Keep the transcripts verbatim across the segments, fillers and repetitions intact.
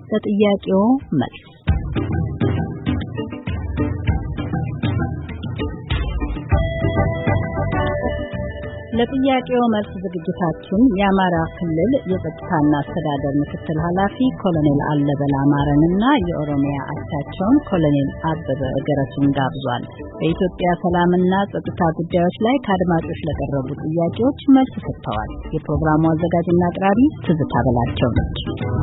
ለጥያቄው መልስ ለጥያቄው መልስ ዝግጅታችን የአማራ ክልል የጸጥታና አስተዳደር ምክትል ኃላፊ ኮሎኔል አለበል አማረንና የኦሮሚያ አቻቸውን ኮሎኔል አበበ ገረሱን ጋብዟል። በኢትዮጵያ ሰላምና ጸጥታ ጉዳዮች ላይ ከአድማጮች ለቀረቡ ጥያቄዎች መልስ ሰጥተዋል። የፕሮግራሙ አዘጋጅና አቅራቢ ትዝታ በላቸው ነች።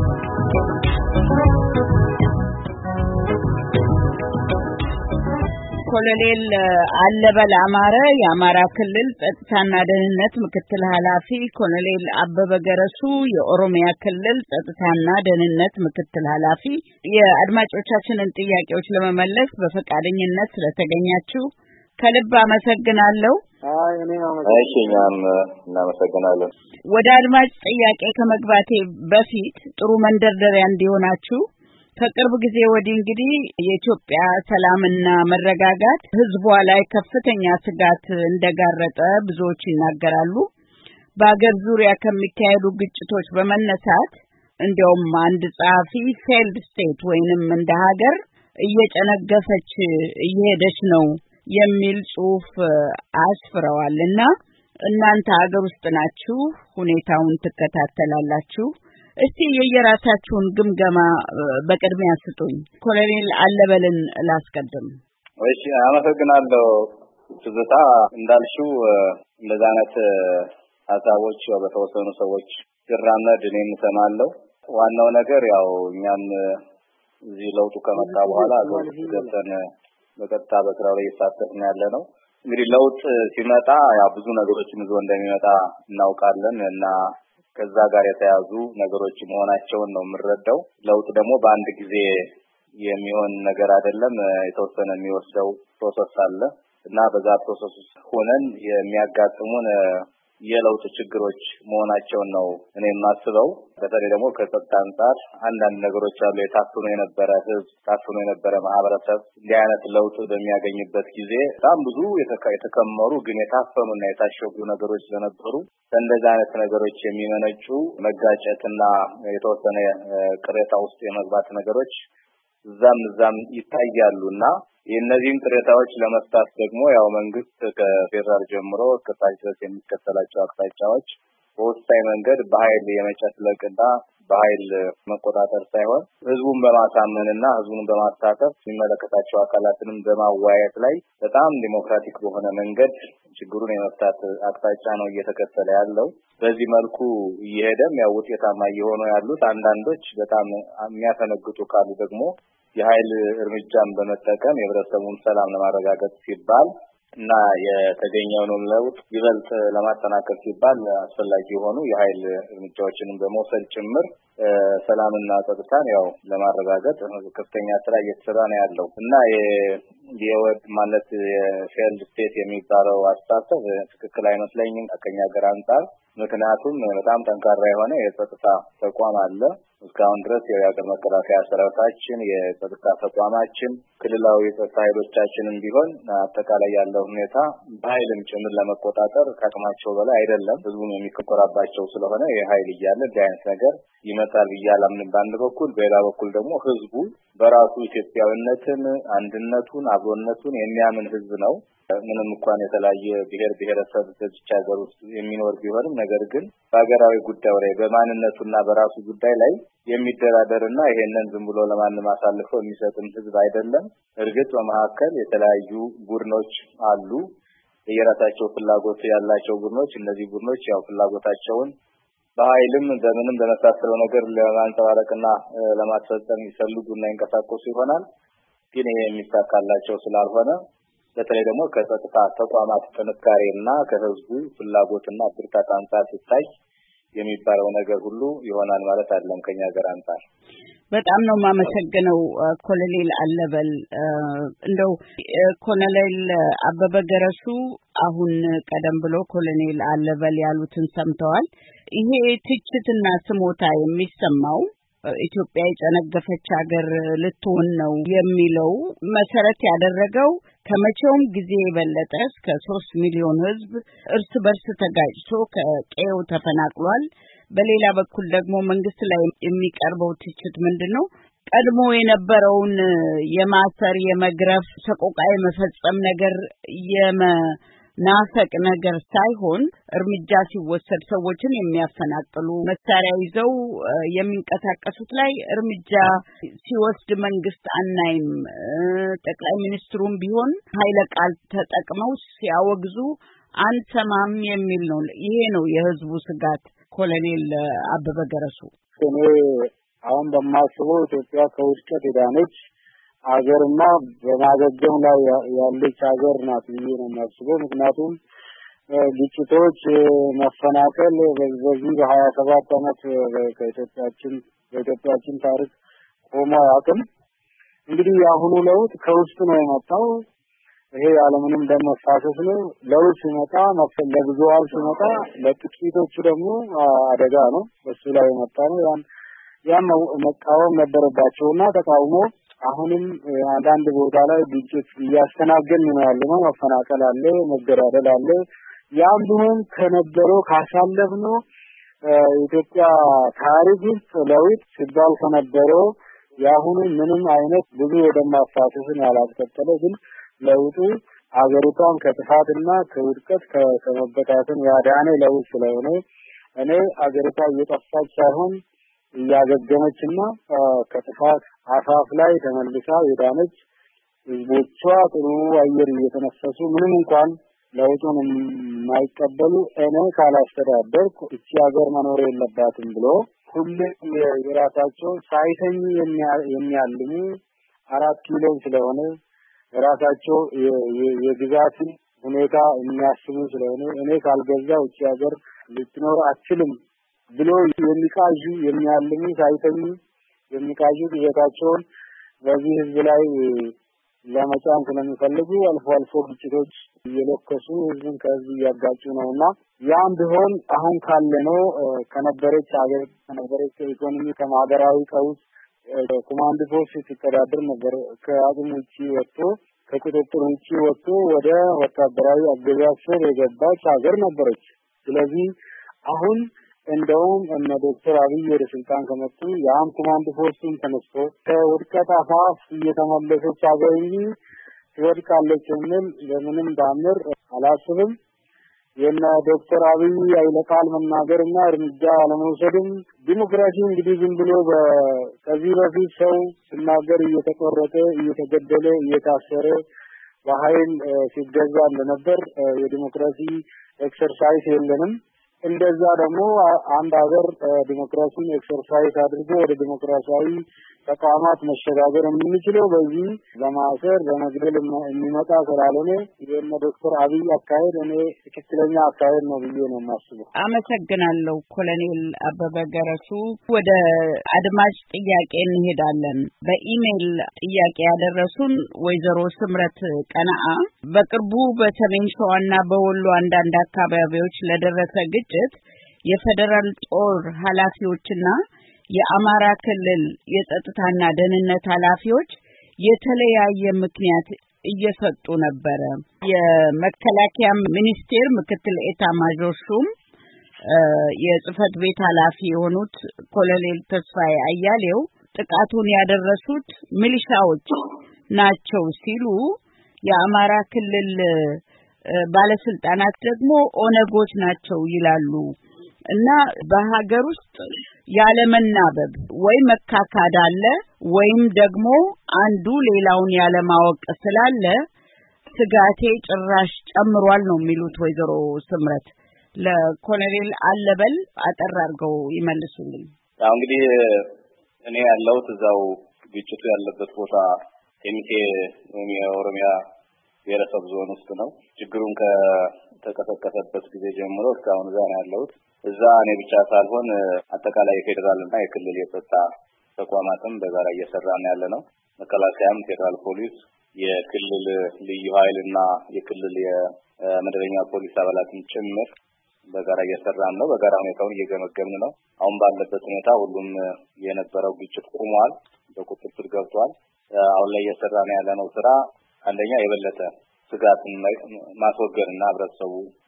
ኮሎኔል አለበል አማረ የአማራ ክልል ጸጥታና ደህንነት ምክትል ኃላፊ፣ ኮሎኔል አበበ ገረሱ የኦሮሚያ ክልል ጸጥታና ደህንነት ምክትል ኃላፊ፣ የአድማጮቻችንን ጥያቄዎች ለመመለስ በፈቃደኝነት ስለተገኛችሁ ከልብ አመሰግናለሁ። አይ እኔ አመሰግናለሁ። እናመሰግናለን። ወደ አድማጭ ጥያቄ ከመግባቴ በፊት ጥሩ መንደርደሪያ እንዲሆናችሁ ከቅርብ ጊዜ ወዲህ እንግዲህ የኢትዮጵያ ሰላምና መረጋጋት ህዝቧ ላይ ከፍተኛ ስጋት እንደጋረጠ ብዙዎች ይናገራሉ። በአገር ዙሪያ ከሚካሄዱ ግጭቶች በመነሳት እንዲያውም አንድ ጸሐፊ ፌልድ ስቴት ወይንም እንደ ሀገር እየጨነገፈች እየሄደች ነው የሚል ጽሑፍ አስፍረዋልና እናንተ ሀገር ውስጥ ናችሁ፣ ሁኔታውን ትከታተላላችሁ። እስቲ የየራሳችሁን ግምገማ በቅድሚያ ስጡኝ። ኮሎኔል አለበልን ላስቀድም። እሺ፣ አመሰግናለሁ ትዝታ። እንዳልሽው እንደዛ አይነት ሀሳቦች በተወሰኑ ሰዎች ይራመድ እኔም እሰማለሁ። ዋናው ነገር ያው እኛም እዚህ ለውጡ ከመጣ በኋላ አገር ገብተን በቀጥታ በስራው ላይ እየተሳተፍን ያለ ነው። እንግዲህ ለውጥ ሲመጣ ያው ብዙ ነገሮችን ይዞ እንደሚመጣ እናውቃለን እና ከዛ ጋር የተያዙ ነገሮች መሆናቸውን ነው የምንረዳው። ለውጥ ደግሞ በአንድ ጊዜ የሚሆን ነገር አይደለም። የተወሰነ የሚወስደው ፕሮሰስ አለ እና በዛ ፕሮሰስ ውስጥ ሆነን የሚያጋጥሙን የለውጥ ችግሮች መሆናቸውን ነው እኔ የማስበው። በተለይ ደግሞ ከጸጥታ አንጻር አንዳንድ ነገሮች አሉ። የታፈኑ የነበረ ህዝብ፣ ታፈኑ የነበረ ማህበረሰብ እንዲህ አይነት ለውጥ በሚያገኝበት ጊዜ በጣም ብዙ የተከመሩ ግን የታፈኑና የታሸጉ ነገሮች ስለነበሩ እንደዚህ አይነት ነገሮች የሚመነጩ መጋጨትና የተወሰነ ቅሬታ ውስጥ የመግባት ነገሮች እዛም እዛም ይታያሉና የእነዚህን ቅሬታዎች ለመፍታት ደግሞ ያው መንግስት ከፌደራል ጀምሮ እስከ ታች ድረስ የሚከተላቸው አቅጣጫዎች በወሳኝ መንገድ በኃይል የመጨፍለቅና በኃይል መቆጣጠር ሳይሆን ህዝቡን በማሳመንና ህዝቡን በማሳተፍ የሚመለከታቸው አካላትንም በማዋየት ላይ በጣም ዲሞክራቲክ በሆነ መንገድ ችግሩን የመፍታት አቅጣጫ ነው እየተከተለ ያለው። በዚህ መልኩ እየሄደም ያው ውጤታማ እየሆኑ ያሉት፣ አንዳንዶች በጣም የሚያፈነግጡ ካሉ ደግሞ የኃይል እርምጃን በመጠቀም የህብረተሰቡን ሰላም ለማረጋገጥ ሲባል እና የተገኘውን ለውጥ ይበልጥ ለማጠናከር ሲባል አስፈላጊ የሆኑ የኃይል እርምጃዎችንም በመውሰድ ጭምር ሰላምና ጸጥታን ያው ለማረጋገጥ ከፍተኛ ስራ እየተሰራ ነው ያለው እና የወድ ማለት የፌልድ ስቴት የሚባለው አስተሳሰብ ትክክል አይመስለኝም ከኛ ሀገር አንጻር። ምክንያቱም በጣም ጠንካራ የሆነ የጸጥታ ተቋም አለ። እስካሁን ድረስ የሀገር መከላከያ ሰራዊታችን፣ የጸጥታ ተቋማችን፣ ክልላዊ የጸጥታ ኃይሎቻችንም ቢሆን አጠቃላይ ያለው ሁኔታ በኃይልም ጭምር ለመቆጣጠር ከአቅማቸው በላይ አይደለም። ህዝቡም የሚኮራባቸው ስለሆነ የኃይል እያለ እንዲህ አይነት ነገር ይመጣል እያላምን በአንድ በኩል፣ በሌላ በኩል ደግሞ ህዝቡ በራሱ ኢትዮጵያዊነትን፣ አንድነቱን፣ አብሮነቱን የሚያምን ህዝብ ነው። ምንም እንኳን የተለያየ ብሔር ብሔረሰብ በዚች ሀገር ውስጥ የሚኖር ቢሆንም ነገር ግን በሀገራዊ ጉዳይ ላይ በማንነቱና በራሱ ጉዳይ ላይ የሚደራደርና ይሄንን ዝም ብሎ ለማንም አሳልፎ የሚሰጥም ህዝብ አይደለም። እርግጥ በመካከል የተለያዩ ቡድኖች አሉ፣ የራሳቸው ፍላጎት ያላቸው ቡድኖች። እነዚህ ቡድኖች ያው ፍላጎታቸውን በኃይልም በምንም በመሳሰለው ነገር ለማንጸባረቅና ለማስፈጸም ይፈልጉና ይንቀሳቀሱ ይሆናል። ግን ይሄ የሚሳካላቸው ስላልሆነ በተለይ ደግሞ ከጸጥታ ተቋማት ጥንካሬና ከህዝቡ ፍላጎትና ብርታት አንጻር ሲታይ የሚባለው ነገር ሁሉ ይሆናል ማለት አይደለም ከኛ ሀገር አንጻር። በጣም ነው የማመሰግነው ኮሎኔል አለበል። እንደው ኮሎኔል አበበ ገረሱ አሁን ቀደም ብሎ ኮሎኔል አለበል ያሉትን ሰምተዋል። ይሄ ትችትና ስሞታ የሚሰማው ኢትዮጵያ የጨነገፈች ሀገር ልትሆን ነው የሚለው መሰረት ያደረገው ከመቼውም ጊዜ የበለጠ እስከ ሶስት ሚሊዮን ህዝብ እርስ በርስ ተጋጭቶ ከቀየው ተፈናቅሏል። በሌላ በኩል ደግሞ መንግስት ላይ የሚቀርበው ትችት ምንድነው? ቀድሞ የነበረውን የማሰር የመግረፍ ሰቆቃ የመፈጸም ነገር የመናፈቅ ነገር ሳይሆን እርምጃ ሲወሰድ ሰዎችን የሚያፈናቅሉ መሳሪያ ይዘው የሚንቀሳቀሱት ላይ እርምጃ ሲወስድ መንግስት አናይም። ጠቅላይ ሚኒስትሩም ቢሆን ኃይለ ቃል ተጠቅመው ሲያወግዙ አንሰማም የሚል ነው። ይሄ ነው የህዝቡ ስጋት። ኮሎኔል አበበ ገረሱ እኔ አሁን በማስበው ኢትዮጵያ ከውድቀት የዳነች አገርና በማገገም ላይ ያለች ሀገር ናት ብዬ ነው የማስበው። ምክንያቱም ግጭቶች፣ መፈናቀል በዚህ በሀያ ሰባት ዓመት ከኢትዮጵያችን በኢትዮጵያችን ታሪክ ቆሞ አያውቅም። እንግዲህ የአሁኑ ለውጥ ከውስጥ ነው የመጣው። ይሄ ያለምንም ደም መፋሰስ ነው። ለውጥ ሲመጣ መፈለ ለብዙዎች ሲመጣ ለጥቂቶቹ ደግሞ አደጋ ነው። በሱ ላይ የመጣ ነው። ያን ያን መቃወም ነበረባቸውና ተቃውሞ አሁንም አንዳንድ ቦታ ላይ ግጭት እያስተናገድን ነው ያለነው። መፈናቀል አለ፣ መገዳደል አለ። ያም ቢሆን ከነበረው ካሳለፍነው ኢትዮጵያ ታሪክ ውስጥ ለውጥ ሲባል ከነበረው ያሁኑ ምንም አይነት ብዙ ደም ማፋሰስን ያላስከተለ ግን ለውጡ አገሪቷን ከጥፋትና ከውድቀት ከመበታተን ያዳነ ለውጥ ስለሆነ እኔ አገሪቷ እየጠፋች ሳይሆን እያገገመችና ከጥፋት አፋፍ ላይ ተመልሳ የዳነች ህዝቦቿ ጥሩ አየር እየተነፈሱ ምንም እንኳን ለውጡን የማይቀበሉ እኔ ካላስተዳደርኩ እቺ ሀገር መኖር የለባትም ብሎ ሁሉም የራሳቸው ሳይተኙ የሚያልሙ አራት ኪሎ ስለሆነ ራሳቸው የግዛት ሁኔታ የሚያስቡ ስለሆነ እኔ ካልገዛው እቺ ሀገር ልትኖር አትችልም ብሎ የሚቃዡ የሚያልሙ ሳይተኙ የሚቃዡ ግዛታቸውን በዚህ ህዝብ ላይ ለመጫን ስለሚፈልጉ አልፎ አልፎ ግጭቶች እየለከሱ ህዝብን ከህዝብ እያጋጩ ነውና ያም ቢሆን አሁን ካለነው ከነበረች ሀገር ከነበረች ኢኮኖሚ ከማህበራዊ ቀውስ ኮማንድ ፖስት ሲተዳደር ነበር ከአቅም ውጪ ወጥቶ ከቁጥጥር ውጪ ወጥቶ ወደ ወታደራዊ አገዛዝ ስር የገባች ሀገር ነበረች። ስለዚህ አሁን እንደውም እነ ዶክተር አብይ ወደ ስልጣን ከመጡ ያም ኮማንድ ፖስቱን ተነስቶ ከውድቀት አፋፍ እየተመለሰች ሀገር እንጂ ትወድቃለች የሚል ለምንም ዳምር አላስብም። የነ ዶክተር አብይ አይለቃል መናገርና እርምጃ አለመውሰድም ዲሞክራሲ እንግዲህ ዝም ብሎ በዚህ በፊት ሰው ሲናገር እየተቆረጠ እየተገደለ እየታሰረ በኃይል ሲገዛ እንደነበር የዲሞክራሲ ኤክሰርሳይዝ የለንም። እንደዛ ደግሞ አንድ ሀገር ዲሞክራሲን ኤክሰርሳይዝ አድርጎ ወደ ዲሞክራሲያዊ ተቋማት መሸጋገር የምንችለው በዚህ በማሰር በመግደል የሚመጣ ስላልሆነ የነ ዶክተር አብይ አካሄድ እኔ ትክክለኛ አካሄድ ነው ብዬ ነው የማስበው። አመሰግናለሁ ኮሎኔል አበበ ገረሱ። ወደ አድማጭ ጥያቄ እንሄዳለን። በኢሜል ጥያቄ ያደረሱን ወይዘሮ ስምረት ቀናአ በቅርቡ በሰሜን ሸዋና በወሎ አንዳንድ አካባቢዎች ለደረሰ ግጭት የፌደራል ጦር ኃላፊዎችና የአማራ ክልል የጸጥታና ደህንነት ኃላፊዎች የተለያየ ምክንያት እየሰጡ ነበር። የመከላከያ ሚኒስቴር ምክትል ኤታ ማዦር ሹም የጽህፈት ቤት ኃላፊ የሆኑት ኮሎኔል ተስፋዬ አያሌው ጥቃቱን ያደረሱት ሚሊሻዎች ናቸው ሲሉ፣ የአማራ ክልል ባለስልጣናት ደግሞ ኦነጎች ናቸው ይላሉ። እና በሀገር ውስጥ ያለ መናበብ ወይ መካካድ አለ ወይም ደግሞ አንዱ ሌላውን ያለ ማወቅ ስላለ ስጋቴ ጭራሽ ጨምሯል ነው የሚሉት ወይዘሮ ስምረት። ለኮሎኔል አለበል አጠር አድርገው ይመልሱልኝ። ያው እንግዲህ እኔ ያለሁት እዛው ግጭቱ ያለበት ቦታ ከሚቴ ወይም የኦሮሚያ ብሔረሰብ ዞን ውስጥ ነው። ችግሩን ከተቀሰቀሰበት ጊዜ ጀምሮ እስካሁን እዛ ነው ያለሁት። እዛ እኔ ብቻ ሳልሆን አጠቃላይ የፌደራልና የክልል የጸጥታ ተቋማትም በጋራ እየሰራን ያለነው መከላከያም፣ ፌደራል ፖሊስ፣ የክልል ልዩ ኃይልና የክልል የመደበኛ ፖሊስ አባላትም ጭምር በጋራ እየሰራን ነው። በጋራ ሁኔታውን እየገመገምን ነው። አሁን ባለበት ሁኔታ ሁሉም የነበረው ግጭት ቆሟል፣ በቁጥጥር ስር ገብቷል። አሁን ላይ እየሰራን ያለነው ስራ አንደኛ የበለጠ ስጋትን ማስወገድና ህብረተሰቡ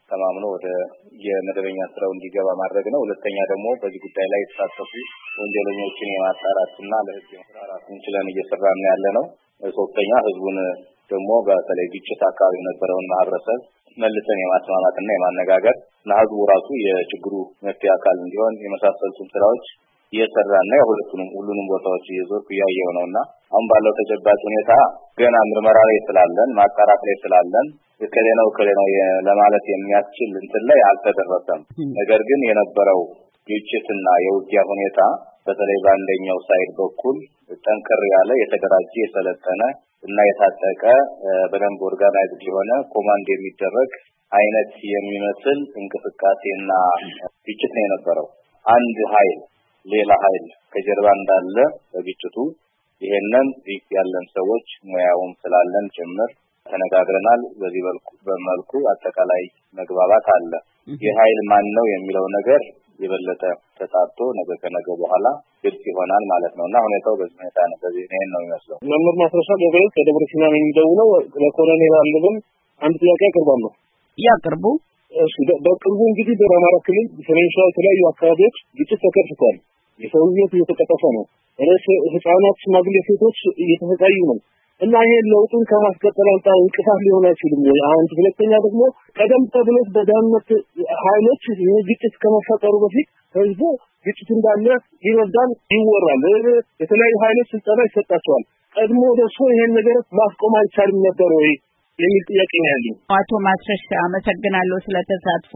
ተማምኖ ወደ የመደበኛ ስራው እንዲገባ ማድረግ ነው። ሁለተኛ ደግሞ በዚህ ጉዳይ ላይ የተሳተፉ ወንጀለኞችን የማጣራትና ለህግ ማቅረብ እንችላለን እየሰራን ያለ ነው። ሶስተኛ ህዝቡን ደግሞ በተለይ ግጭት አካባቢ የነበረውን ማህበረሰብ መልሰን የማስማማትና የማነጋገር ለህዝቡ ራሱ የችግሩ መፍትሄ አካል እንዲሆን የመሳሰሉትን ስራዎች እየሰራን ነው። ሁለቱንም ሁሉንም ቦታዎች እየዞርኩ ያየው ነውና አሁን ባለው ተጨባጭ ሁኔታ ገና ምርመራ ላይ ስላለን ማጣራት ላይ ስላለን ከሌላው ከሌላው ለማለት የሚያስችል እንትን ላይ አልተደረሰም። ነገር ግን የነበረው ግጭትና የውጊያ ሁኔታ በተለይ ባንደኛው ሳይድ በኩል ጠንከር ያለ የተደራጀ የሰለጠነ እና የታጠቀ በደንብ ኦርጋናይዝድ የሆነ ኮማንድ የሚደረግ አይነት የሚመስል እንቅስቃሴና ግጭት ነው የነበረው። አንድ ኃይል ሌላ ኃይል ከጀርባ እንዳለ በግጭቱ ይሄንን ያለን ሰዎች ሙያውም ስላለን ጭምር ተነጋግረናል። በዚህ በመልኩ አጠቃላይ መግባባት አለ። የኃይል ማን ነው የሚለው ነገር የበለጠ ተጣጥቶ ነገ ከነገ በኋላ ግልጽ ይሆናል ማለት ነውና ሁኔታው በዚህ ሁኔታ ነው። በዚህ ነው ነው የሚመስለው። መምህር ማስረሻ ገበሬው ከደብረ ሲና ነው የሚደውለው። ለኮሎኔል አለበል አንድ ጥያቄ አቀርባለሁ። ያቀርቡ። እሺ፣ በቅርቡ እንግዲህ በአማራ ክልል በሰሜን ሸዋ የተለያዩ አካባቢዎች ግጭት ተከስቷል። የሰው ሕይወት እየተቀጠፈ ነው። ህፃናት፣ ሽማግሌ ሴቶች እየተሰቃዩ ነው እና ይሄ ለውጡን ከማስቀጠል አንጻር እንቅፋት ሊሆን አይችልም ወይ? አንድ ሁለተኛ ደግሞ ቀደም ተብሎ በዳንነት ኃይሎች ይሄ ግጭት ከመፈጠሩ በፊት ህዝቡ ግጭት እንዳለ ይረዳል፣ ይወራል። የተለያዩ ኃይሎች ስልጠና ይሰጣቸዋል። ቀድሞ ደርሶ ይሄን ነገር ማስቆም አይቻልም ነበር ወይ የሚል ጥያቄ ነው ያለኝ። አቶ ማስረሻ አመሰግናለሁ ስለተሳትፎ።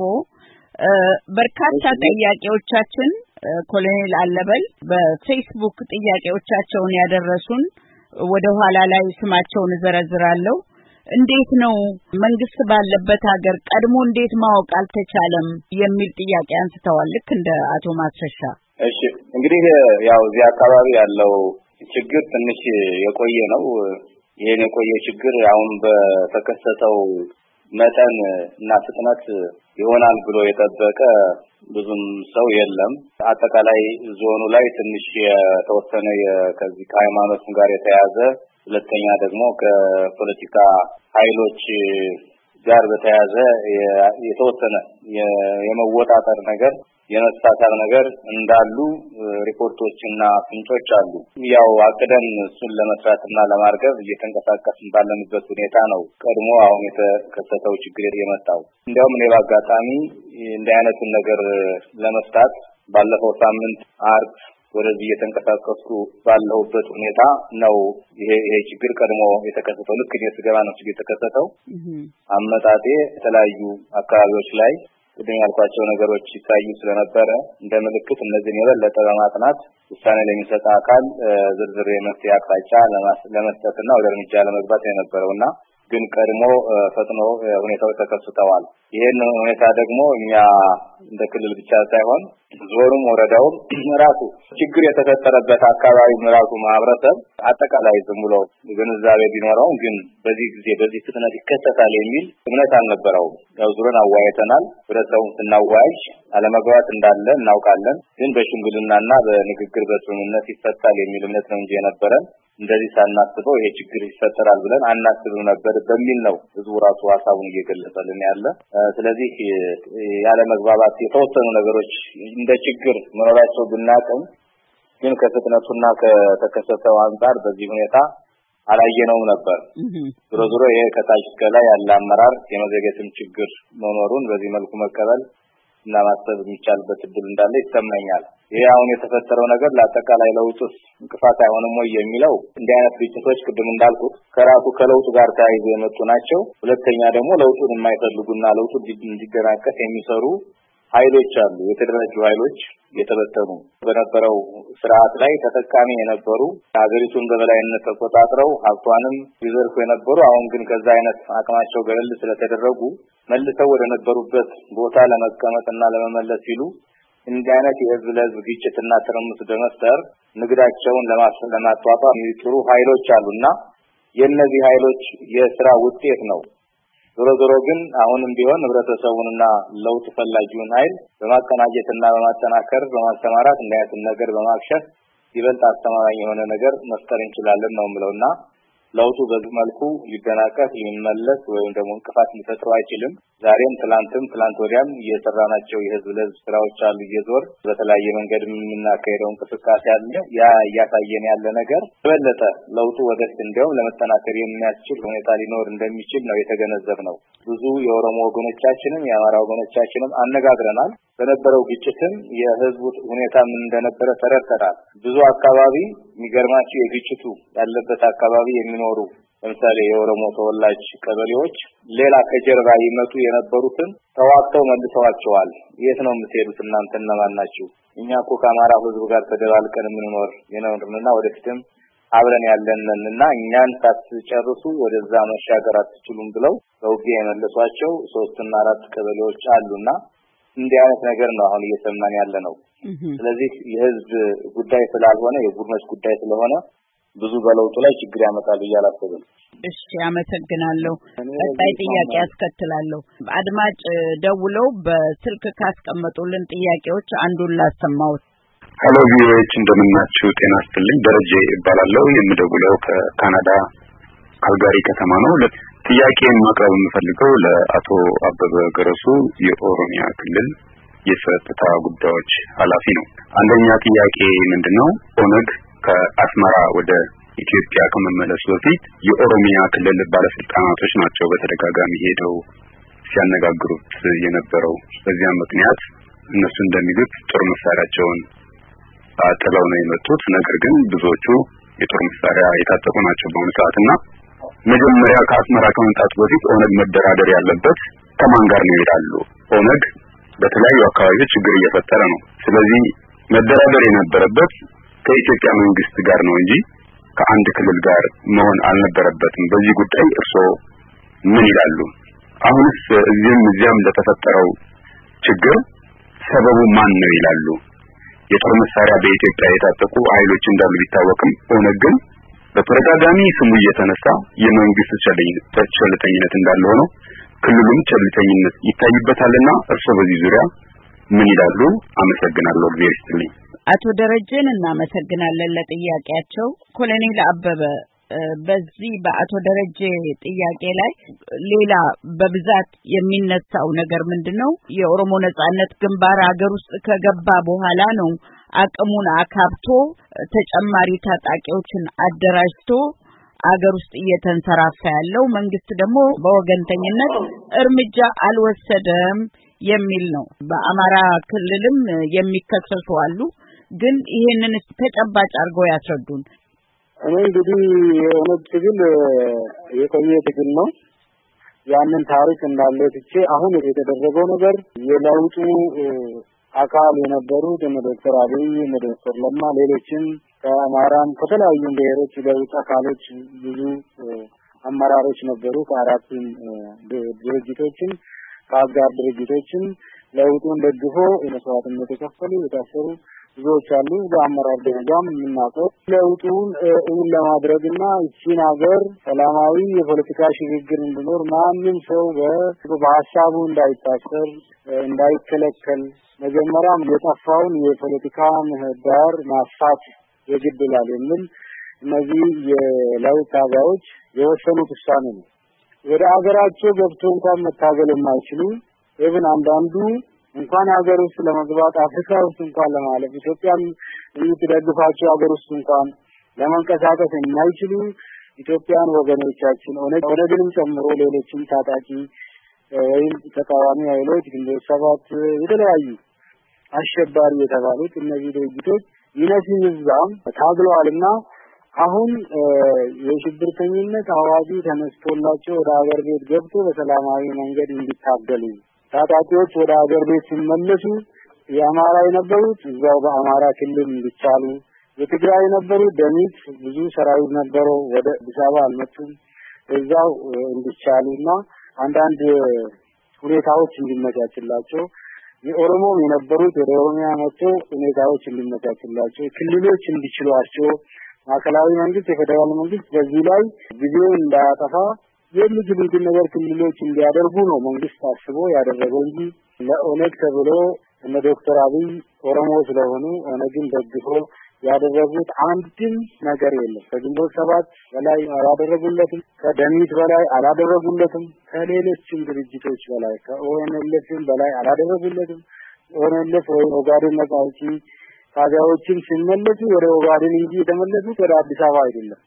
በርካታ ጥያቄዎቻችን ኮሎኔል አለበል በፌስቡክ ጥያቄዎቻቸውን ያደረሱን ወደ ኋላ ላይ ስማቸውን ዘረዝራለሁ። እንዴት ነው መንግስት ባለበት ሀገር ቀድሞ እንዴት ማወቅ አልተቻለም የሚል ጥያቄ አንስተዋል። ልክ እንደ አቶ ማስረሻ። እሺ እንግዲህ ያው እዚህ አካባቢ ያለው ችግር ትንሽ የቆየ ነው። ይሄን የቆየ ችግር አሁን በተከሰተው መጠን እና ፍጥነት ይሆናል ብሎ የጠበቀ ብዙም ሰው የለም። አጠቃላይ ዞኑ ላይ ትንሽ የተወሰነ ከዚህ ከሃይማኖት ጋር የተያዘ ሁለተኛ ደግሞ ከፖለቲካ ኃይሎች ጋር በተያዘ የተወሰነ የመወጣጠር ነገር የመሳሳር ነገር እንዳሉ ሪፖርቶችና ፍንጮች አሉ። ያው አቅደን እሱን ለመስራትና ለማርገብ እየተንቀሳቀስን ባለንበት ሁኔታ ነው ቀድሞ አሁን የተከሰተው ችግር የመጣው። እንዲያውም እኔ በአጋጣሚ እንደ አይነቱን ነገር ለመፍታት ባለፈው ሳምንት አርብ ወደዚህ እየተንቀሳቀስኩ ባለሁበት ሁኔታ ነው ይሄ ይሄ ችግር ቀድሞ የተከሰተው። ልክ እኔ ስገባ ነው ችግር የተከሰተው። አመጣጤ የተለያዩ አካባቢዎች ላይ ቅድም ያልኳቸው ነገሮች ይታዩ ስለነበረ እንደ ምልክት እነዚህን የበለጠ በማጥናት ውሳኔ ለሚሰጥ አካል ዝርዝር የመፍትሄ አቅጣጫ ለመስጠትና ወደ እርምጃ ለመግባት የነበረውና ግን ቀድሞ ፈጥኖ ሁኔታው ተከስተዋል። ይሄን ሁኔታ ደግሞ እኛ እንደ ክልል ብቻ ሳይሆን ዞሩም ወረዳውም ራሱ ችግር የተፈጠረበት አካባቢ ራሱ ማህበረሰብ አጠቃላይ ዝም ብሎ ግንዛቤ ቢኖረው ግን በዚህ ጊዜ በዚህ ፍጥነት ይከሰታል የሚል እምነት አልነበረውም። ያው ዙረን አዋይተናል። ህብረተሰቡን ስናዋይ አለመግባባት እንዳለ እናውቃለን። ግን በሽምግልናና በንግግር በስምምነት ይፈታል የሚል እምነት ነው እንጂ የነበረን እንደዚህ ሳናስበው ይሄ ችግር ይፈጠራል ብለን አናስብም ነበር በሚል ነው ህዝቡ ራሱ ሀሳቡን እየገለጸልን ያለ። ስለዚህ ያለ መግባባት የተወሰኑ ነገሮች እንደ ችግር መኖራቸው ብናቅም ግን ከፍጥነቱና ከተከሰተው አንፃር በዚህ ሁኔታ አላየነውም ነበር። ዞሮ ዞሮ ይሄ ከታች ከላይ ያለ አመራር የመዘግየትም ችግር መኖሩን በዚህ መልኩ መቀበል እና ማሰብ የሚቻልበት እድል እንዳለ ይሰማኛል። ይሄ አሁን የተፈጠረው ነገር ለአጠቃላይ ለውጡስ እንቅፋት አይሆንም ወይ የሚለው እንዲህ አይነት ግጭቶች ቅድም እንዳልኩት ከራሱ ከለውጡ ጋር ተያይዞ የመጡ ናቸው። ሁለተኛ ደግሞ ለውጡን የማይፈልጉና ለውጡ እንዲደናቀፍ የሚሰሩ ኃይሎች አሉ። የተደራጁ ኃይሎች የተበተኑ በነበረው ስርዓት ላይ ተጠቃሚ የነበሩ ሀገሪቱን በበላይነት ተቆጣጥረው ሀብቷንም ይዘርፉ የነበሩ አሁን ግን ከዛ አይነት አቅማቸው ገለል ስለተደረጉ መልሰው ወደ ነበሩበት ቦታ ለመቀመጥና ለመመለስ ሲሉ እንዲህ አይነት የህዝብ ለህዝብ ግጭትና ትርምስ በመፍጠር ንግዳቸውን ለማጥፋት የሚጥሩ ኃይሎች አሉና የእነዚህ ኃይሎች የሥራ ውጤት ነው። ዞሮ ዞሮ ግን አሁንም ቢሆን ህብረተሰቡንና ለውጥ ፈላጊውን ኃይል በማቀናጀትና በማጠናከር በማስተማራት እንዳያትን ነገር በማክሸፍ ይበልጥ አስተማማኝ የሆነ ነገር መፍጠር እንችላለን ነው የምለውና ለውጡ በዚህ መልኩ ሊደናቀፍ ሊመለስ ወይም ደግሞ እንቅፋት ሊፈጥሩ አይችልም። ዛሬም ትላንትም ትላንት ወዲያም እየሰራናቸው የህዝብ ለህዝብ ስራዎች አሉ። እየዞር በተለያየ መንገድ የምናካሄደው እንቅስቃሴ አለ። ያ እያሳየን ያለ ነገር በበለጠ ለውጡ ወደፊት እንዲያውም ለመጠናከር የሚያስችል ሁኔታ ሊኖር እንደሚችል ነው የተገነዘብነው። ብዙ የኦሮሞ ወገኖቻችንም የአማራ ወገኖቻችንም አነጋግረናል። በነበረው ግጭትም የህዝቡ ሁኔታ ምን እንደነበረ ተረድተናል። ብዙ አካባቢ የሚገርማችሁ የግጭቱ ያለበት አካባቢ የሚኖሩ ለምሳሌ የኦሮሞ ተወላጅ ቀበሌዎች ሌላ ከጀርባ ይመጡ የነበሩትን ተዋቅተው መልሰዋቸዋል። የት ነው የምትሄዱት እናንተ እነማን ናችሁ? እኛ እኮ ከአማራ ህዝብ ጋር ተደባልቀን የምንኖር የነውና ወደፊትም አብረን ያለንንና እኛን ሳትጨርሱ ወደዛ መሻገር አትችሉም ብለው በውጊያ የመለሷቸው ሶስት እና አራት ቀበሌዎች አሉና እንዲህ አይነት ነገር ነው አሁን እየሰማን ያለ ነው። ስለዚህ የህዝብ ጉዳይ ስላልሆነ የቡድኖች ጉዳይ ስለሆነ ብዙ በለውጡ ላይ ችግር ያመጣል እያላሰብን። እሺ አመሰግናለሁ። ቀጣይ ጥያቄ አስከትላለሁ። አድማጭ ደውለው በስልክ ካስቀመጡልን ጥያቄዎች አንዱን ላሰማው። ሄሎ ቪኦኤዎች እንደምናችሁ ጤና ይስጥልኝ። ደረጀ እባላለሁ። የምደውለው ከካናዳ ካልጋሪ ከተማ ነው። ጥያቄ ማቅረብ የምፈልገው ለአቶ አበበ ገረሱ የኦሮሚያ ክልል የጸጥታ ጉዳዮች ኃላፊ ነው። አንደኛ ጥያቄ ምንድነው? ኦነግ ከአስመራ ወደ ኢትዮጵያ ከመመለሱ በፊት የኦሮሚያ ክልል ባለስልጣናቶች ናቸው በተደጋጋሚ ሄደው ሲያነጋግሩት የነበረው። በዚያም ምክንያት እነሱ እንደሚሉት ጦር መሳሪያቸውን አጥለው ነው የመጡት። ነገር ግን ብዙዎቹ የጦር መሳሪያ የታጠቁ ናቸው በአሁኑ ሰዓትና መጀመሪያ ከአስመራ ከመምጣቱ በፊት ኦነግ መደራደር ያለበት ከማን ጋር ነው ይላሉ። ኦነግ በተለያዩ አካባቢዎች ችግር እየፈጠረ ነው። ስለዚህ መደራደር የነበረበት ከኢትዮጵያ መንግስት ጋር ነው እንጂ ከአንድ ክልል ጋር መሆን አልነበረበትም። በዚህ ጉዳይ እርስዎ ምን ይላሉ? አሁንስ እዚህም እዚያም ለተፈጠረው ችግር ሰበቡ ማን ነው ይላሉ? የጦር መሳሪያ በኢትዮጵያ የታጠቁ ኃይሎች እንዳሉ ቢታወቅም ኦነግ ግን በተደጋጋሚ ስሙ እየተነሳ የመንግስት ቸልተኝነት እንዳለ ሆኖ ክልሉም ቸልተኝነት ይታይበታልና እርስዎ በዚህ ዙሪያ ምን ይላሉ? አመሰግናለሁ። እግዚአብሔር ይስጥልኝ። አቶ ደረጀን እናመሰግናለን ለጥያቄያቸው። ኮሎኔል አበበ በዚህ በአቶ ደረጀ ጥያቄ ላይ ሌላ በብዛት የሚነሳው ነገር ምንድነው? የኦሮሞ ነጻነት ግንባር ሀገር ውስጥ ከገባ በኋላ ነው አቅሙን አካብቶ ተጨማሪ ታጣቂዎችን አደራጅቶ አገር ውስጥ እየተንሰራፋ ያለው። መንግስት ደግሞ በወገንተኝነት እርምጃ አልወሰደም የሚል ነው። በአማራ ክልልም የሚከሰሱ አሉ። ግን ይሄንን ተጨባጭ አድርገው ያስረዱን። እኔ እንግዲህ የኦነግ ትግል የቆየ ትግል ነው። ያንን ታሪክ እንዳለ ትቼ አሁን የተደረገው ነገር የለውጡ አካል የነበሩት እነ ዶክተር አብይ እነ ዶክተር ለማ ሌሎችም ከአማራም ከተለያዩ ብሔሮች ለውጥ አካሎች ብዙ አመራሮች ነበሩ። ከአራቱም ድርጅቶችም ከአጋር ድርጅቶችም ለውጡን ደግፎ መስዋዕትነት የከፈሉ የታሰሩ ብዙዎች አሉ። በአመራር ደረጃም የምናውቀው ለውጡን እውን ለማድረግና እቺን ሀገር ሰላማዊ የፖለቲካ ሽግግር እንዲኖር ማንም ሰው በሀሳቡ እንዳይታሰር እንዳይከለከል መጀመሪያም የጠፋውን የፖለቲካ ምህዳር ማስፋት የግድ ይላል የሚል እነዚህ የለውጥ ታጋዮች የወሰኑት ውሳኔ ነው። ወደ ሀገራቸው ገብቶ እንኳን መታገል የማይችሉ even አንዳንዱ እንኳን ሀገር ውስጥ ለመግባት አፍሪካ ውስጥ እንኳን ለማለፍ ኢትዮጵያን የሚደግፋቸው ሀገር ውስጥ እንኳን ለመንቀሳቀስ የማይችሉ ኢትዮጵያን ወገኖቻችን ኦነግንም ጨምሮ ሌሎችም ታጣቂ ወይም ተቃዋሚ ኃይሎች ግንቦት ሰባት የተለያዩ አሸባሪ የተባሉት እነዚህ ድርጅቶች ይነሲም እዛም ታግለዋልና አሁን የሽብርተኝነት አዋጁ ተነስቶላቸው ወደ ሀገር ቤት ገብቶ በሰላማዊ መንገድ እንዲታገሉ ታጣቂዎች ወደ ሀገር ቤት ሲመለሱ የአማራ የነበሩት እዛው በአማራ ክልል እንዲቻሉ፣ የትግራይ የነበሩት ደሚት ብዙ ሰራዊት ነበረው ወደ አዲስ አበባ አልመጡም እዛው እንዲቻሉና አንዳንድ ሁኔታዎች እንዲመቻችላቸው፣ የኦሮሞ የነበሩት ወደ ኦሮሚያ መጥቶ ሁኔታዎች እንዲመቻችላቸው፣ ክልሎች እንዲችሏቸው ማዕከላዊ መንግስት የፌደራል መንግስት በዚህ ላይ ጊዜውን እንዳያጠፋ የሚችሉትን ነገር ክልሎች እንዲያደርጉ ነው መንግስት አስቦ ያደረገው እንጂ ለኦነግ ተብሎ እነ ዶክተር አብይ ኦሮሞ ስለሆኑ ኦነግን ደግፎ ያደረጉት አንድም ነገር የለም። ከግንቦት ሰባት በላይ አላደረጉለትም፣ ከደሚት በላይ አላደረጉለትም፣ ከሌሎችም ድርጅቶች በላይ ከኦኤንኤልኤፍም በላይ አላደረጉለትም። ኦኤንኤልኤፍ ወይ ኦጋዴን ነጻ አውጪ ታጋዮችም ሲመለሱ ወደ ኦጋዴን እንጂ የተመለሱት ወደ አዲስ አበባ አይደለም።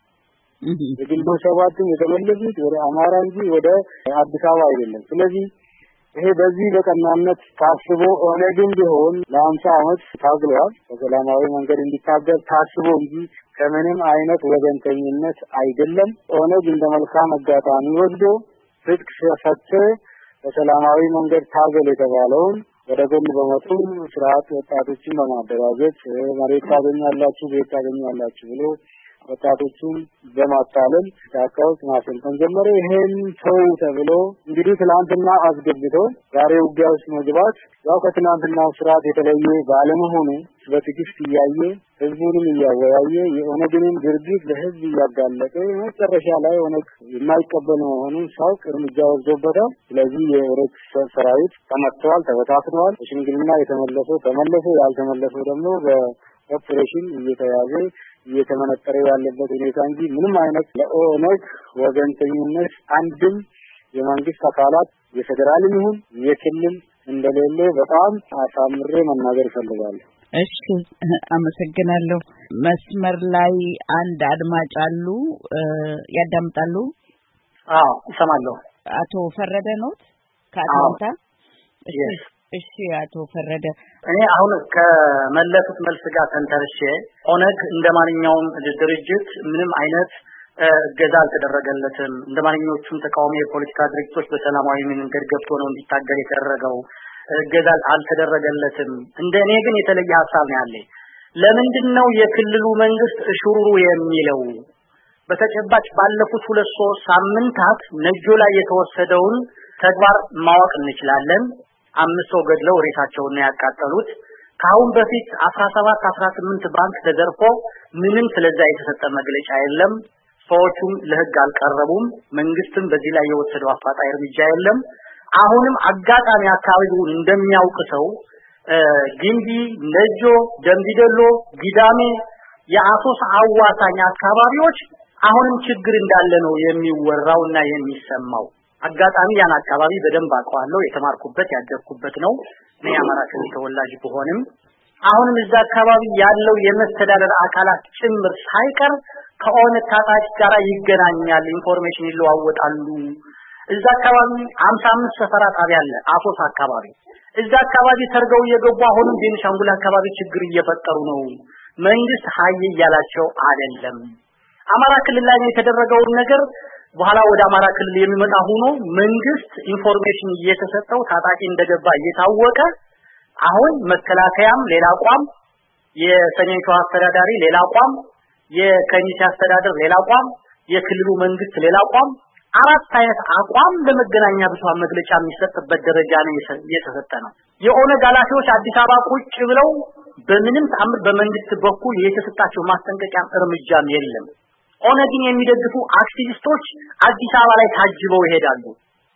የግንቦት ሰባትም የተመለሱት ወደ አማራ እንጂ ወደ አዲስ አበባ አይደለም። ስለዚህ ይሄ በዚህ በቀናነት ታስቦ ኦነግም ቢሆን ለአምሳ ዓመት ታግሏል። በሰላማዊ መንገድ እንዲታገል ታስቦ እንጂ ከምንም አይነት ወገንተኝነት አይደለም። ኦነግ እንደ መልካም አጋጣሚ ወስዶ ፍትክ ፈትቶ በሰላማዊ መንገድ ታገል የተባለውን ወደ ጎን በመጡ ስርዓት ወጣቶችን በማደራጀት መሬት ታገኛላችሁ፣ ቤት ታገኛላችሁ ብሎ ወጣቶቹን በማታለል ጫካዎች ማሰልጠን ጀመረ። ይሄን ሰው ተብሎ እንግዲህ ትላንትና አስገብቶ ዛሬ ውጊያ ውስጥ መግባት ያው ከትላንትናው ስርዓት የተለየ ባለመሆኑ በትዕግስት እያየ ህዝቡንም እያወያየ የኦነግንም ድርጊት ለህዝብ እያጋለጠ መጨረሻ ላይ ኦነግ የማይቀበል መሆኑን ሳውቅ እርምጃ ወስዶበታል። ስለዚህ የኦነግ ሰራዊት ተመትተዋል፣ ተበታትነዋል። ሽምግልና የተመለሰው ተመለሰ፣ ያልተመለሰው ደግሞ በኦፕሬሽን እየተያዘ እየተመነጠረ ያለበት ሁኔታ እንጂ ምንም አይነት ለኦነግ ወገንተኝነት አንድም የመንግስት አካላት የፌደራልም ይሁን የክልል እንደሌለ በጣም አሳምሬ መናገር እፈልጋለሁ። እሺ፣ አመሰግናለሁ። መስመር ላይ አንድ አድማጭ አሉ፣ ያዳምጣሉ? አዎ፣ እሰማለሁ። አቶ ፈረደ ኖት ከአትላንታ? እሺ እሺ አቶ ፈረደ፣ እኔ አሁን ከመለሱት መልስ ጋር ተንተርሼ ኦነግ እንደማንኛውም ድርጅት ምንም አይነት እገዛ አልተደረገለትም። እንደማንኛዎቹም ተቃዋሚ የፖለቲካ ድርጅቶች በሰላማዊ መንገድ ገብቶ ነው እንዲታገል የተደረገው። እገዛ አልተደረገለትም። እንደኔ ግን የተለየ ሐሳብ ነው ያለኝ። ለምንድነው የክልሉ መንግስት እሹሩሩ የሚለው? በተጨባጭ ባለፉት ሁለት ሶስት ሳምንታት ነጆ ላይ የተወሰደውን ተግባር ማወቅ እንችላለን። አምስት ሰው ገድለው ሬሳቸውን ያቃጠሉት። ካሁን በፊት አስራ ሰባት አስራ ስምንት ባንክ ተዘርፎ ምንም ስለዛ የተሰጠ መግለጫ የለም። ሰዎቹም ለህግ አልቀረቡም። መንግስትም በዚህ ላይ የወሰደው አፋጣኝ እርምጃ የለም። አሁንም አጋጣሚ አካባቢውን እንደሚያውቅ ሰው ግንቢ፣ ነጆ፣ ደምቢዶሎ፣ ጊዳሜ፣ የአሶሳ አዋሳኝ አካባቢዎች አሁንም ችግር እንዳለ ነው የሚወራውና የሚሰማው። አጋጣሚ ያን አካባቢ በደንብ አውቀዋለሁ። የተማርኩበት ያደግኩበት ነው። እኔ አማራ ክልል ተወላጅ ብሆንም አሁንም እዛ አካባቢ ያለው የመስተዳደር አካላት ጭምር ሳይቀር ከኦነግ ታጣቂ ጋር ይገናኛል፣ ኢንፎርሜሽን ይለዋወጣሉ። እዛ አካባቢ ሃምሳ አምስት ሰፈራ ጣቢያ አለ፣ አሶሳ አካባቢ። እዛ አካባቢ ሰርገው እየገቡ አሁንም ቤንሻንጉል አካባቢ ችግር እየፈጠሩ ነው። መንግስት ሀይ እያላቸው አይደለም። አማራ ክልል ላይ የተደረገው ነገር በኋላ ወደ አማራ ክልል የሚመጣ ሆኖ መንግስት ኢንፎርሜሽን እየተሰጠው ታጣቂ እንደገባ እየታወቀ አሁን መከላከያም ሌላ አቋም፣ የሰሜን ሸዋ አስተዳዳሪ ሌላ አቋም፣ የከሚሴ አስተዳደር ሌላ አቋም፣ የክልሉ መንግስት ሌላ አቋም፣ አራት አይነት አቋም ለመገናኛ ብዙሃን መግለጫ የሚሰጥበት ደረጃ ነው እየተሰጠ ነው። የኦነግ ኃላፊዎች አዲስ አበባ ቁጭ ብለው በምንም ተአምር በመንግስት በኩል የተሰጣቸው ማስጠንቀቂያም እርምጃም የለም። ኦነግን የሚደግፉ አክቲቪስቶች አዲስ አበባ ላይ ታጅበው ይሄዳሉ፣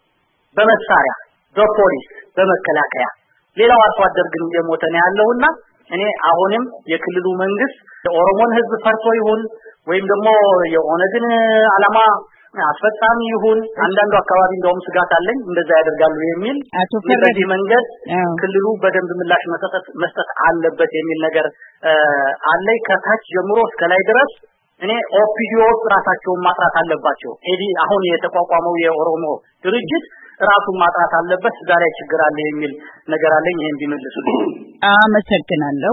በመሳሪያ፣ በፖሊስ፣ በመከላከያ። ሌላው አርሶ አደር ግን እየሞተ ነው ያለውና እኔ አሁንም የክልሉ መንግስት የኦሮሞን ህዝብ ፈርቶ ይሁን ወይም ደግሞ የኦነግን አላማ አስፈጻሚ ይሁን አንዳንዱ አካባቢ እንደውም ስጋት አለኝ እንደዛ ያደርጋሉ የሚል በዚህ መንገድ ክልሉ በደንብ ምላሽ መስጠት መስጠት አለበት የሚል ነገር አለኝ። ከታች ጀምሮ እስከ ላይ ድረስ እኔ ኦፒዲዮ ራሳቸውን ማጥራት አለባቸው። ኤዲ አሁን የተቋቋመው የኦሮሞ ድርጅት ራሱን ማጥራት አለበት። እዛ ላይ ችግር አለ የሚል ነገር አለኝ። ይሄን ቢመልሱልኝ አመሰግናለሁ።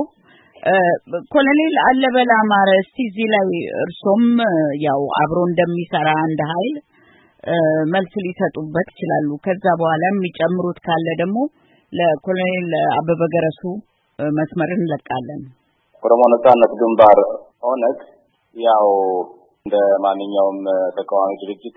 ኮሎኔል አለበላ አማረ፣ እስቲ እዚህ ላይ እርሶም ያው አብሮ እንደሚሰራ እንደ ኃይል መልስ ሊሰጡበት ይችላሉ። ከዛ በኋላ የሚጨምሩት ካለ ደግሞ ለኮሎኔል አበበ ገረሱ መስመር እንለቃለን። ኦሮሞ ነጻነት ግንባር ኦነግ ያው እንደ ማንኛውም ተቃዋሚ ድርጅት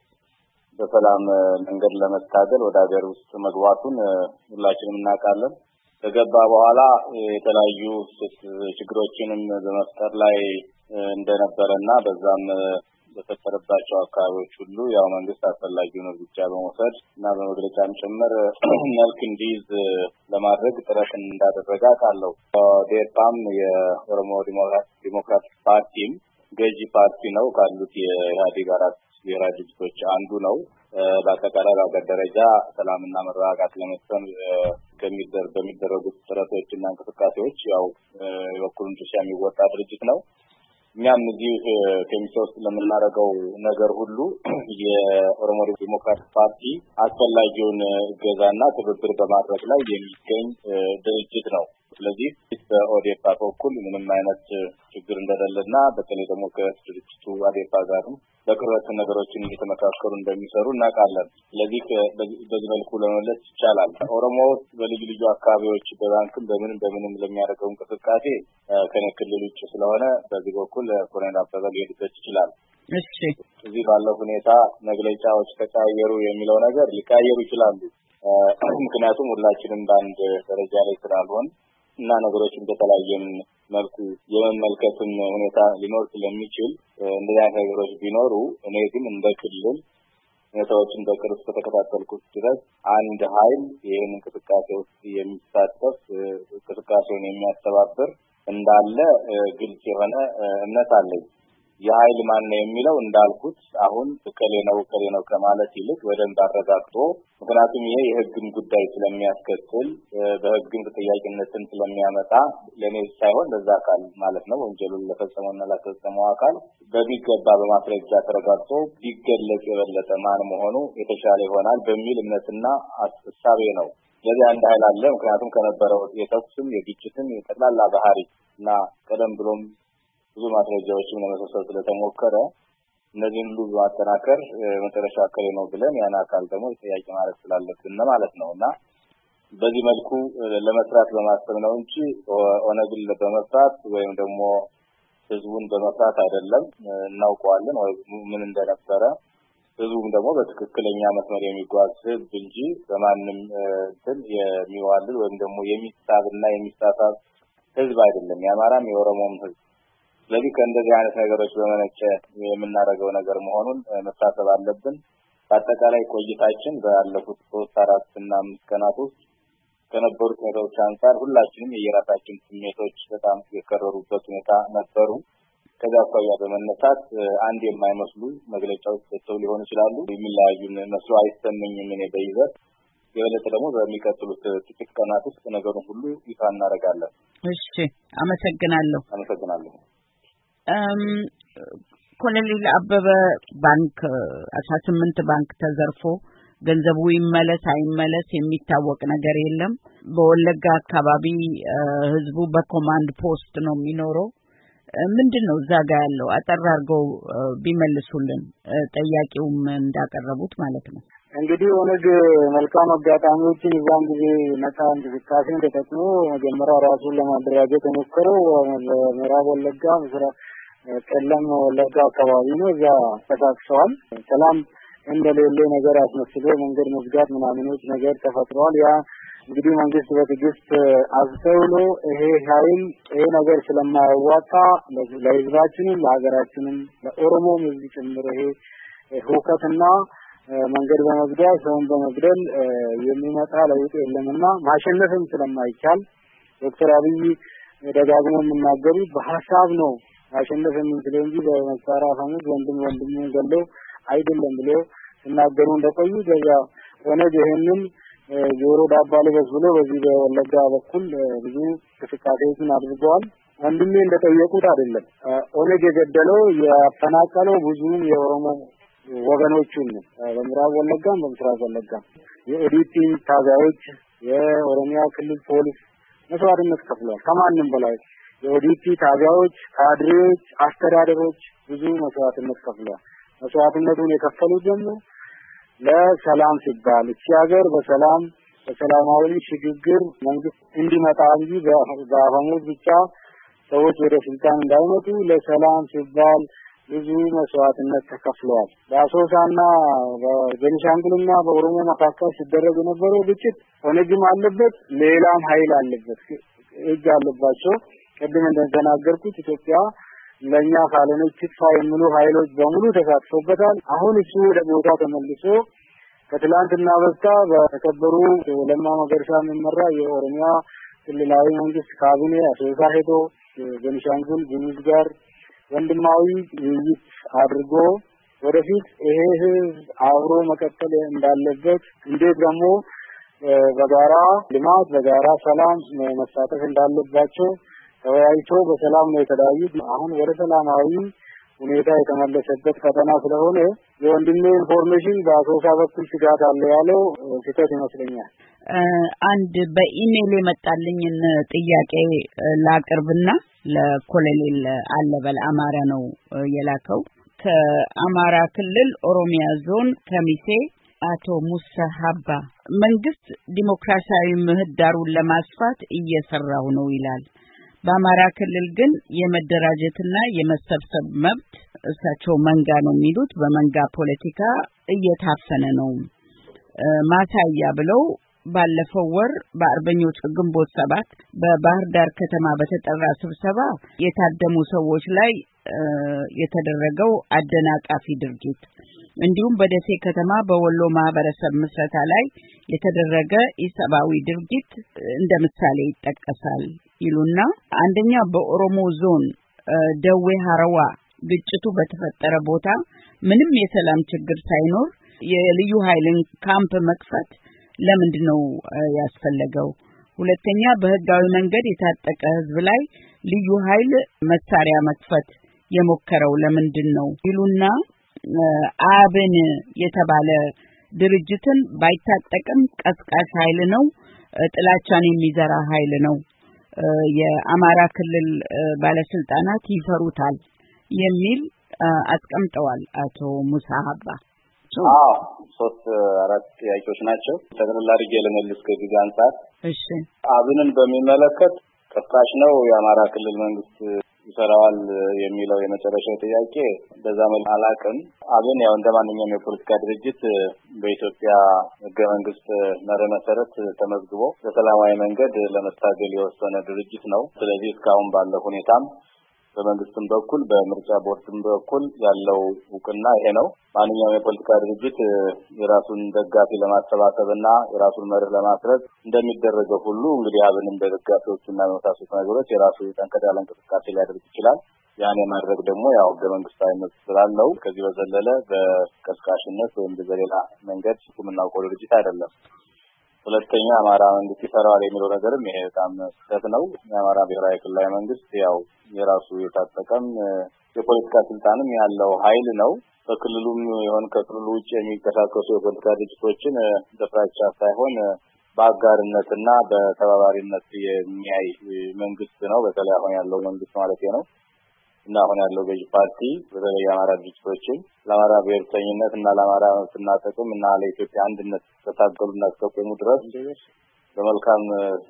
በሰላም መንገድ ለመታገል ወደ ሀገር ውስጥ መግባቱን ሁላችንም እናውቃለን። ከገባ በኋላ የተለያዩ ችግሮችንም በመፍጠር ላይ እንደነበረና በዛም በተፈጠረባቸው አካባቢዎች ሁሉ ያው መንግስት አስፈላጊውን እርምጃ በመውሰድ እና በመግለጫም ጭምር መልክ እንዲይዝ ለማድረግ ጥረት እንዳደረገ አውቃለሁ። ዴፓም የኦሮሞ ዲሞክራቲክ ፓርቲም ገዢ ፓርቲ ነው ካሉት የኢህአዴግ አራት ብሔራዊ ድርጅቶች አንዱ ነው። በአጠቃላይ በአገር ደረጃ ሰላምና መረጋጋት ለመስፈን ከሚደር በሚደረጉት ጥረቶችና እንቅስቃሴዎች ያው የበኩሉን ድርሻ የሚወጣ ድርጅት ነው። እኛም እዚህ ከሚሶ ውስጥ ለምናደርገው ነገር ሁሉ የኦሮሞ ዲሞክራቲክ ፓርቲ አስፈላጊውን እገዛና ትብብር በማድረግ ላይ የሚገኝ ድርጅት ነው። ስለዚህ በኦዴፓ በኩል ምንም አይነት ችግር እንደሌለና በተለይ ደግሞ ከድርጅቱ አዴፓ ጋርም በቅርበት ነገሮችን እየተመካከሩ እንደሚሰሩ እናውቃለን። ስለዚህ በዚህ መልኩ ለመለስ ይቻላል። ኦሮሞ ውስጥ በልዩ ልዩ አካባቢዎች በባንክም በምንም በምንም ለሚያደርገው እንቅስቃሴ ከኔ ክልል ውጭ ስለሆነ በዚህ በኩል ኮሎኔል አበበ ሊሄድበት ይችላል። እሺ እዚህ ባለው ሁኔታ መግለጫዎች ተቀያየሩ የሚለው ነገር ሊቀያየሩ ይችላሉ። ምክንያቱም ሁላችንም በአንድ ደረጃ ላይ ስላልሆን እና ነገሮችን በተለያየም መልኩ የመመልከትም ሁኔታ ሊኖር ስለሚችል እንደዚህ አይነት ነገሮች ቢኖሩ እኔ ግን እንደ ክልል ሁኔታዎችን በቅርብ ከተከታተልኩት ድረስ አንድ ኃይል ይህን እንቅስቃሴ ውስጥ የሚሳተፍ እንቅስቃሴውን የሚያስተባብር እንዳለ ግልጽ የሆነ እምነት አለኝ። የኃይል ማን ነው የሚለው እንዳልኩት አሁን ከሌ ነው ከሌ ነው ከማለት ይልቅ ወደንብ አረጋግጦ ምክንያቱም ይሄ የህግን ጉዳይ ስለሚያስከትል በህግን ተጠያቂነትን ስለሚያመጣ ለኔ ሳይሆን ለዛ አካል ማለት ነው ወንጀሉን ለፈጸመውና ለፈጸመው አካል በሚገባ በማስረጃ ተረጋግጦ ቢገለጽ የበለጠ ማን መሆኑ የተሻለ ይሆናል በሚል እምነትና አስተሳቤ ነው። ስለዚህ አንድ ኃይል አለ። ምክንያቱም ከነበረው የተኩስም የግጭትም የጠቅላላ ባህሪ እና ቀደም ብሎም ብዙ ማስረጃዎችን ለመሰብሰብ ስለተሞከረ እነዚህን ሁሉ ማጠናከር መጨረሻ አከለ ነው ብለን ያን አካል ደግሞ ጥያቄ ማለት ስላለብን ማለት ነውና በዚህ መልኩ ለመስራት በማሰብ ነው እንጂ ኦነግን በመፍራት ወይም ደግሞ ህዝቡን በመፍራት አይደለም። እናውቀዋለን ወይ ምን እንደነበረ ህዝቡም ደግሞ በትክክለኛ መስመር የሚጓዝ ህዝብ እንጂ በማንም እንትን የሚዋልል ወይም ደግሞ የሚሳብና የሚሳሳብ ህዝብ አይደለም። የአማራም የኦሮሞም ህዝብ ስለዚህ ከእንደዚህ አይነት ነገሮች በመነጨ የምናደርገው ነገር መሆኑን መታሰብ አለብን። በአጠቃላይ ቆይታችን ባለፉት ሶስት አራት እና አምስት ቀናት ውስጥ ከነበሩት ነገሮች አንፃር ሁላችንም የየራሳችን ስሜቶች በጣም የከረሩበት ሁኔታ ነበሩ። ከዛ አኳያ በመነሳት አንድ የማይመስሉ መግለጫዎች ተሰጥተው ሊሆኑ ይችላሉ። የሚለያዩን መስሎ አይሰማኝም እኔ በይዘት የበለጠ ደግሞ በሚቀጥሉት ጥቂት ቀናት ውስጥ ነገሩን ሁሉ ይፋ እናደርጋለን። እሺ አመሰግናለሁ። አመሰግናለሁ። እም ኮሎኔል አበበ ባንክ አስራ ስምንት ባንክ ተዘርፎ ገንዘቡ ይመለስ አይመለስ የሚታወቅ ነገር የለም። በወለጋ አካባቢ ህዝቡ በኮማንድ ፖስት ነው የሚኖረው። ምንድነው እዛ ጋር ያለው አጠር አድርገው ቢመልሱልን ጠያቂውም እንዳቀረቡት ማለት ነው። እንግዲህ ኦነግ መልካም አጋጣሚዎችን ይዛን ጊዜ ነፃ እንቅስቃሴን ተጠቅሞ መጀመሪያ ራሱን ለማደራጀት የሞከረው ምዕራብ ወለጋ ምስራቅ ቀለም ወለጋ አካባቢ ነው። እዛ ተሳክቷል። ሰላም እንደሌለ ነገር አስመስሎ መንገድ መዝጋት ምናምኖች ነገር ተፈጥሯል። ያ እንግዲህ መንግስት በትዕግስት አስተውሎ ይሄ ኃይል ይሄ ነገር ስለማያዋጣ ለህዝባችንም ለሀገራችንም ለኦሮሞም ህዝብ ጭምር ይሄ ሁከትና መንገድ በመዝጋት ሰውን በመግደል የሚመጣ ለውጥ የለምና ማሸነፍም ስለማይቻል ዶክተር አብይ ደጋግሞ የሚናገሩት በሐሳብ ነው ማሸነፍ የምንችለው እንጂ በመሳሪያ ፈሙት ወንድም ወንድሙን ገለው አይደለም ብሎ ሲናገሩ እንደቆዩ በዛ ኦነግ ይሄንን ጆሮ ዳባ ልበስ ብሎ በዚህ በወለጋ በኩል ብዙ እንቅስቃሴዎችን አድርገዋል። ወንድሜ እንደጠየቁት አይደለም ኦነግ የገደለው ያፈናቀለው ብዙ የኦሮሞ ወገኖችን በምዕራብ ወለጋም በምስራቅ ወለጋም የኦዲቲ ታጋዮች የኦሮሚያ ክልል ፖሊስ መስዋዕትነት ከፍለዋል። ከማንም በላይ የኦዲቲ ታጋዮች፣ ካድሬዎች፣ አስተዳደሮች ብዙ መስዋዕትነት ከፍለዋል። መስዋዕትነቱን የከፈሉት ደግሞ ለሰላም ሲባል እቺ ሀገር በሰላም በሰላማዊ ሽግግር መንግስት እንዲመጣ እንጂ በአፈሙዝ ብቻ ሰዎች ወደ ስልጣን እንዳይመጡ ለሰላም ሲባል ብዙ መስዋዕትነት ተከፍለዋል። በአሶሳና በቤኒሻንጉልና በኦሮሞ መካከል ሲደረግ የነበረው ግጭት ኦነግም አለበት፣ ሌላም ኃይል አለበት፣ እጅ አለባቸው። ቅድም እንደተናገርኩት ኢትዮጵያ ለኛ ካለነች ትፋ የሚሉ ኃይሎች በሙሉ ተሳትፎበታል። አሁን እሱ ወደ ቦታ ተመልሶ ከትላንትና በስቲያ በተከበሩ ለማ መገርሳ የሚመራ የኦሮሚያ ክልላዊ መንግስት ካቢኔ አሶሳ ሄዶ ቤኒሻንጉል ጉሙዝ ጋር ወንድማዊ ውይይት አድርጎ ወደፊት ይሄ ህዝብ አብሮ መቀጠል እንዳለበት እንዴት ደግሞ በጋራ ልማት በጋራ ሰላም መሳተፍ እንዳለባቸው ተወያይቶ በሰላም ነው የተለያዩት። አሁን ወደ ሰላማዊ ሁኔታ የተመለሰበት ፈተና ስለሆነ የወንድሜ ኢንፎርሜሽን በአሶሳ በኩል ስጋት አለ ያለው ስህተት ይመስለኛል። አንድ በኢሜል የመጣልኝን ጥያቄ ላቅርብና ለኮሎኔል አለበል አማረ ነው የላከው። ከአማራ ክልል ኦሮሚያ ዞን ከሚሴ አቶ ሙሳ ሀባ መንግስት ዲሞክራሲያዊ ምህዳሩን ለማስፋት እየሰራው ነው ይላል። በአማራ ክልል ግን የመደራጀትና የመሰብሰብ መብት እሳቸው መንጋ ነው የሚሉት በመንጋ ፖለቲካ እየታፈነ ነው። ማሳያ ብለው ባለፈው ወር በአርበኞች ግንቦት ሰባት በባህር ዳር ከተማ በተጠራ ስብሰባ የታደሙ ሰዎች ላይ የተደረገው አደናቃፊ ድርጊት እንዲሁም በደሴ ከተማ በወሎ ማህበረሰብ ምስረታ ላይ የተደረገ ኢሰብአዊ ድርጊት እንደ ምሳሌ ይጠቀሳል ይሉና አንደኛ በኦሮሞ ዞን ደዌ ሀረዋ ግጭቱ በተፈጠረ ቦታ ምንም የሰላም ችግር ሳይኖር የልዩ ኃይልን ካምፕ መክፈት ለምንድነው ያስፈለገው? ሁለተኛ በህጋዊ መንገድ የታጠቀ ህዝብ ላይ ልዩ ኃይል መሳሪያ መክፈት የሞከረው ለምንድነው ይሉና አብን የተባለ ድርጅትን ባይታጠቅም ቀስቃሽ ኃይል ነው፣ ጥላቻን የሚዘራ ኃይል ነው፣ የአማራ ክልል ባለስልጣናት ይፈሩታል የሚል አስቀምጠዋል አቶ ሙሳ ሀባ። አዎ ሶስት አራት ጥያቄዎች ናቸው። ጠቅላላ አድርጌ ለመልስ ከዚህ አንፃር እሺ አብንን በሚመለከት ቀስቃሽ ነው የአማራ ክልል መንግስት ይሰራዋል የሚለው የመጨረሻው ጥያቄ በዛ መልኩ አላቅም። አብን ያው እንደማንኛውም የፖለቲካ ድርጅት በኢትዮጵያ ህገ መንግስት መርህ መሰረት ተመዝግቦ በሰላማዊ መንገድ ለመታገል የወሰነ ድርጅት ነው። ስለዚህ እስካሁን ባለው ሁኔታም በመንግስትም በኩል በምርጫ ቦርድም በኩል ያለው እውቅና ይሄ ነው። ማንኛውም የፖለቲካ ድርጅት የራሱን ደጋፊ ለማሰባሰብና የራሱን መርህ ለማስረጽ እንደሚደረገው ሁሉ እንግዲህ አብንም በደጋፊዎቹና በመሳሰሉት ነገሮች የራሱ ጠንከር ያለ እንቅስቃሴ ሊያደርግ ይችላል። ያን ማድረግ ደግሞ ያው ህገ መንግስታዊ መብት ስላለው ከዚህ በዘለለ በቀስቃሽነት ወይም በሌላ መንገድ የምናውቀው ድርጅት አይደለም። ሁለተኛ አማራ መንግስት ይሰራዋል የሚለው ነገርም ይሄ በጣም ስህተት ነው። የአማራ ብሔራዊ ክልላዊ መንግስት ያው የራሱ የታጠቀም የፖለቲካ ስልጣንም ያለው ኃይል ነው። በክልሉም ይሁን ከክልሉ ውጭ የሚንቀሳቀሱ የፖለቲካ ድርጅቶችን በፍራቻ ሳይሆን በአጋርነትና በተባባሪነት የሚያይ መንግስት ነው። በተለይ አሁን ያለው መንግስት ማለት ነው እና አሁን ያለው ገዢ ፓርቲ በተለይ የአማራ ድርጅቶችን ለአማራ ብሔርተኝነት እና ለአማራ መብትና ጥቅም እና ለኢትዮጵያ አንድነት ተታገሉና እስከቆሙ ድረስ በመልካም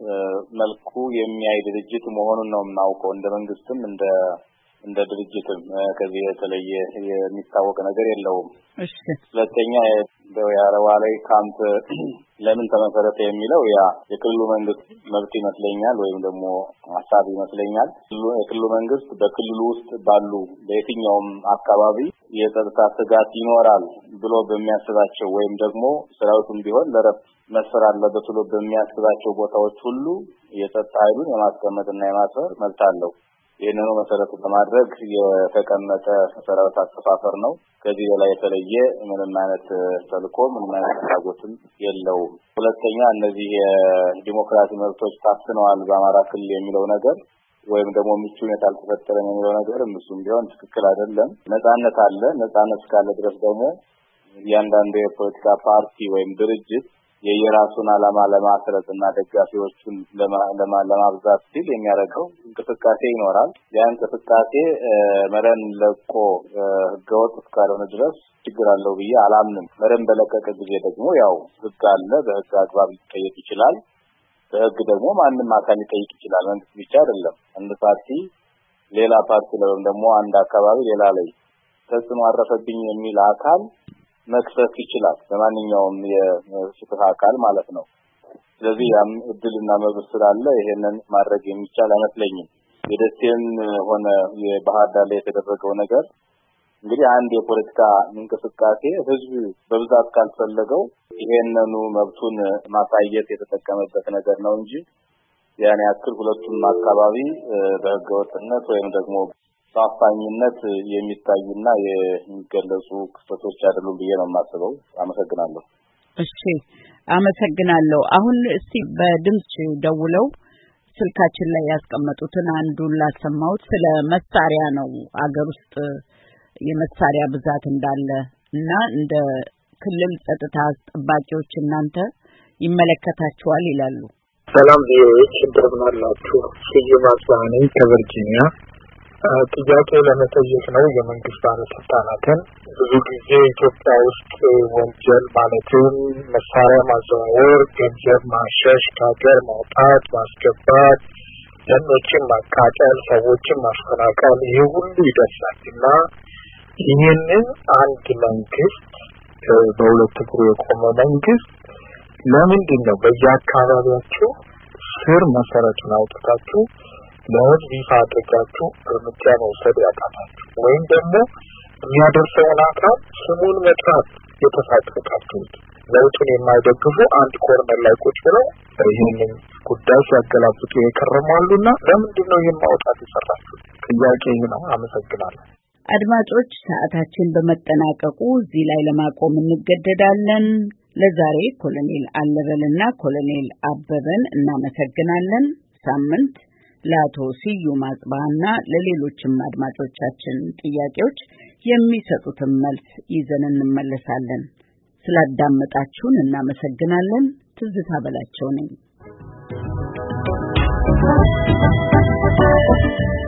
መልኩ የሚያይ ድርጅት መሆኑን ነው የምናውቀው። እንደ መንግስትም እንደ እንደ ድርጅትም ከዚህ የተለየ የሚታወቅ ነገር የለውም። እሺ ሁለተኛ በያረዋ ላይ ካምፕ ለምን ተመሰረተ የሚለው ያ የክልሉ መንግስት መብት ይመስለኛል ወይም ደግሞ ሐሳብ ይመስለኛል። የክልሉ መንግስት በክልሉ ውስጥ ባሉ በየትኛውም አካባቢ የጸጥታ ስጋት ይኖራል ብሎ በሚያስባቸው ወይም ደግሞ ሰራዊቱም ቢሆን ለረፍት መስፈር አለበት ብሎ በሚያስባቸው ቦታዎች ሁሉ የጸጥታ ኃይሉን የማስቀመጥና የማስፈር መብት አለው። ይህንን መሰረት በማድረግ የተቀመጠ ሰራዊት አስተፋፈር ነው። ከዚህ በላይ የተለየ ምንም አይነት ተልዕኮ ምንም አይነት ፍላጎትም የለውም። ሁለተኛ እነዚህ የዲሞክራሲ መብቶች ታፍነዋል በአማራ ክልል የሚለው ነገር ወይም ደግሞ ምቹ ሁኔታ አልተፈጠረም የሚለው ነገር እሱም ቢሆን ትክክል አይደለም። ነጻነት አለ። ነጻነት ካለ ድረስ ደግሞ እያንዳንዱ የፖለቲካ ፓርቲ ወይም ድርጅት የየራሱን ዓላማ ለማስረጽና ደጋፊዎቹን ለማብዛት ሲል የሚያደርገው እንቅስቃሴ ይኖራል። ያ እንቅስቃሴ መረን ለቆ ህገወጥ እስካልሆነ ድረስ ችግር አለው ብዬ አላምንም። መረን በለቀቀ ጊዜ ደግሞ ያው ህግ አለ፣ በህግ አግባብ ሊጠየቅ ይችላል። በህግ ደግሞ ማንም አካል ሊጠይቅ ይችላል፣ መንግስት ብቻ አይደለም። አንድ ፓርቲ ሌላ ፓርቲ ወይም ደግሞ አንድ አካባቢ ሌላ ላይ ተጽዕኖ አረፈብኝ የሚል አካል መክሰስ ይችላል፣ በማንኛውም የፍትህ አካል ማለት ነው። ስለዚህ ያም እድልና መብት ስላለ ይሄንን ማድረግ የሚቻል አይመስለኝም። የደሴም ሆነ የባህር ዳር ላይ የተደረገው ነገር እንግዲህ አንድ የፖለቲካ እንቅስቃሴ ህዝብ በብዛት ካልፈለገው ይሄንኑ መብቱን ማሳየት የተጠቀመበት ነገር ነው እንጂ ያን ያክል ሁለቱም አካባቢ በህገወጥነት ወይም ደግሞ በአፋኝነት የሚታዩና የሚገለጹ ክስተቶች አይደሉም ብዬ ነው የማስበው። አመሰግናለሁ። እሺ አመሰግናለሁ። አሁን እስቲ በድምጽ ደውለው ስልካችን ላይ ያስቀመጡትን አንዱን ላሰማሁት። ስለ መሳሪያ ነው አገር ውስጥ የመሳሪያ ብዛት እንዳለ እና እንደ ክልል ጸጥታ አስጠባቂዎች እናንተ ይመለከታችኋል ይላሉ። ሰላም ቢሮዎች እንደምን አላችሁ? ስዩም አስባኔ ከቨርጂኒያ ጥያቄ ለመጠየቅ ነው የመንግስት ባለስልጣናትን። ብዙ ጊዜ ኢትዮጵያ ውስጥ ወንጀል ማለትም መሳሪያ ማዘዋወር፣ ገንዘብ ማሸሽ፣ ከሀገር ማውጣት፣ ማስገባት፣ ደኖችን ማቃጠል፣ ሰዎችን ማፈናቀል ይሄ ሁሉ ይደርሳል እና ይህንን አንድ መንግስት በሁለት እግሩ የቆመ መንግስት ለምንድን ነው በየአካባቢያችሁ ስር መሰረቱን አውጥታችሁ ለህዝብ ይፋ አድርጋችሁ እርምጃ መውሰድ ያቃታችሁ? ወይም ደግሞ የሚያደርሰውን አካል ስሙን መጥራት የተሳቀቃችሁት? ለውጡን የማይደግፉ አንድ ኮርነር ላይ ቁጭ ብለው ይህንን ጉዳይ ሲያገላብጡ የከረማሉና ለምንድን ነው ይህን ማውጣት የሰራችሁት? ጥያቄ ነው። አመሰግናለሁ። አድማጮች፣ ሰዓታችን በመጠናቀቁ እዚህ ላይ ለማቆም እንገደዳለን። ለዛሬ ኮሎኔል አለበልና ኮሎኔል አበበን እናመሰግናለን። ሳምንት ለአቶ ስዩም አጽባና ለሌሎችም አድማጮቻችን ጥያቄዎች የሚሰጡትን መልስ ይዘን እንመለሳለን። ስላዳመጣችሁን እናመሰግናለን። ትዝታ በላቸው ነኝ።